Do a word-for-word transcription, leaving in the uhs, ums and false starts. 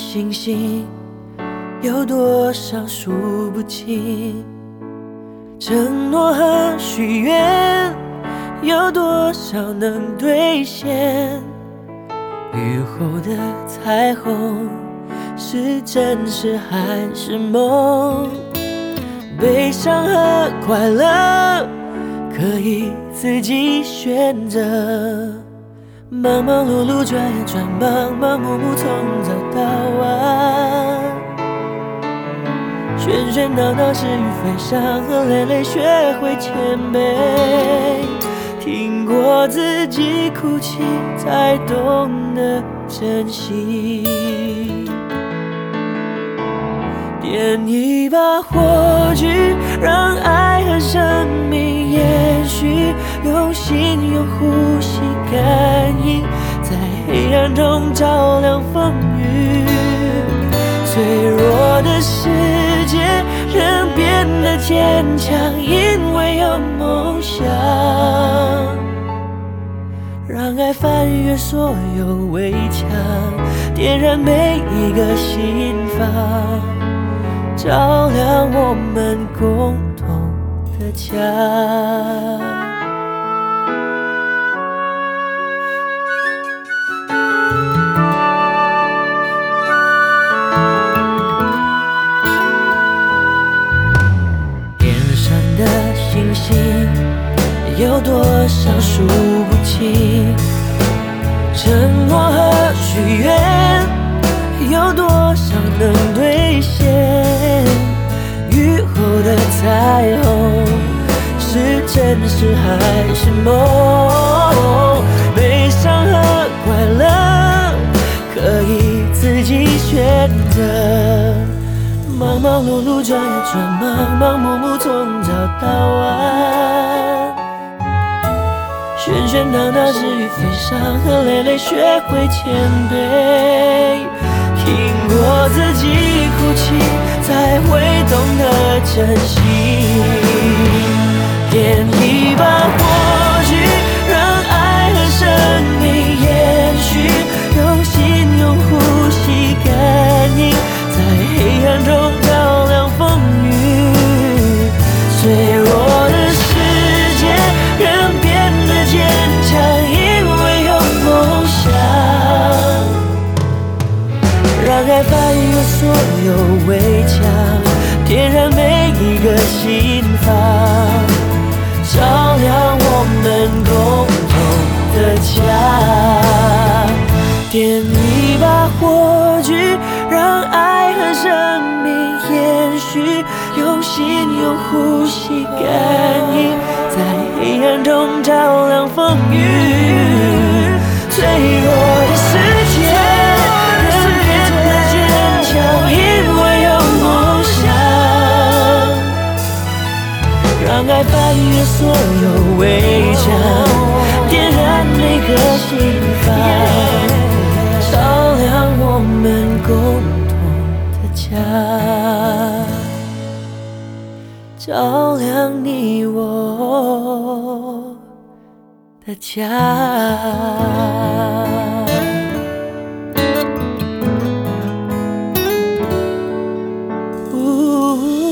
星星有多少数不清，承诺和许愿有多少能兑现？雨后的彩虹是真实还是梦？悲伤和快乐可以自己选择。忙忙碌碌转呀转，忙忙碌碌从早到晚，喧喧闹闹是与非，伤痕累累学会谦卑。听过自己哭泣，才懂得珍惜。点一把火炬，让爱和生命延续，用心用呼吸感应，在黑暗中照亮风雨。脆弱的世界仍变得坚强，因为有梦想。让爱翻越所有围墙，点燃每一个心房，照亮我们共同的家。天上的星星有多少数不清，承诺和许愿有多少能兑现？雨后的彩虹是真实还是梦？悲伤和快乐可以自己选择。忙忙碌碌转呀转，忙忙碌碌从早到晚，喧喧闹闹是与非，伤痕累累学会谦卑。听过自己哭泣，才会懂得珍惜。点一把火炬，让爱和生命延续，用心用呼吸感应，在黑暗中照亮风雨。脆弱的世界仍变得坚强，因为有梦想。让爱翻越所有围墙，点燃每一个心房，照亮我们共同的家。点一把火炬，让爱和生命延续，用心用呼吸感应，在黑暗中照亮风雨。脆弱的世界仍变得坚强，因为有梦想。让爱翻越所有围墙，点燃每个心房，照亮我们共同的家，照亮你我的家。呜